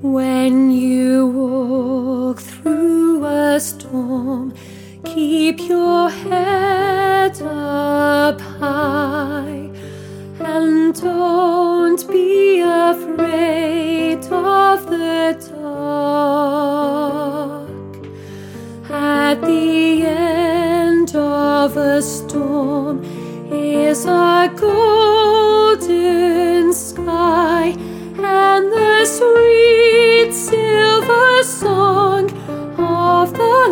When you walk through a storm, keep your head up high, and don't be afraid of the dark. At the end of a storm is a golden sky, and the sweet silver song of the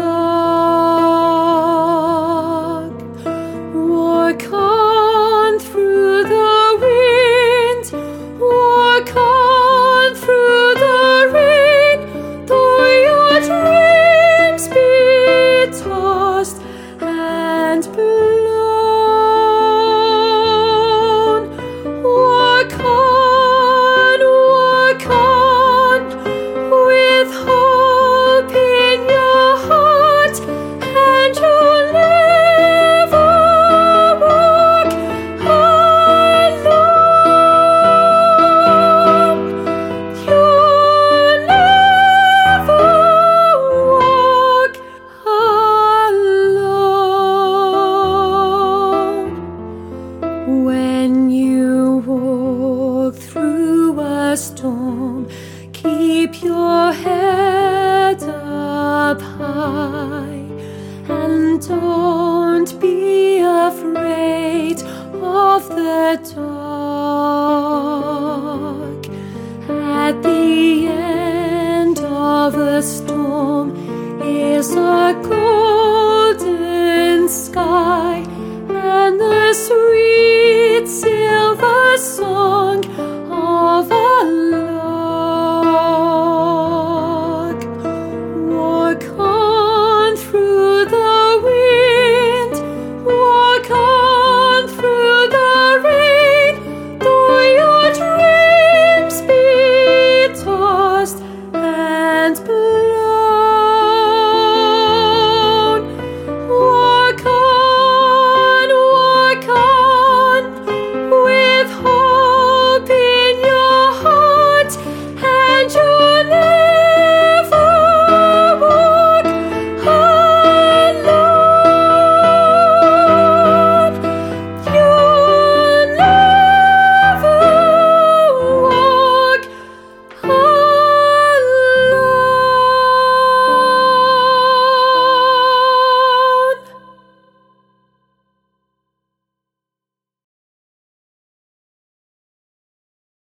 lark. Walk on through the wind, walk on through the rain, though your dreams be tossed and blown. Walk on, with hope in your heart, and you'll never walk alone. You'll never walk alone. When you walk through a storm, keep your head up high, and don't be afraid of the dark. At the end of a storm is a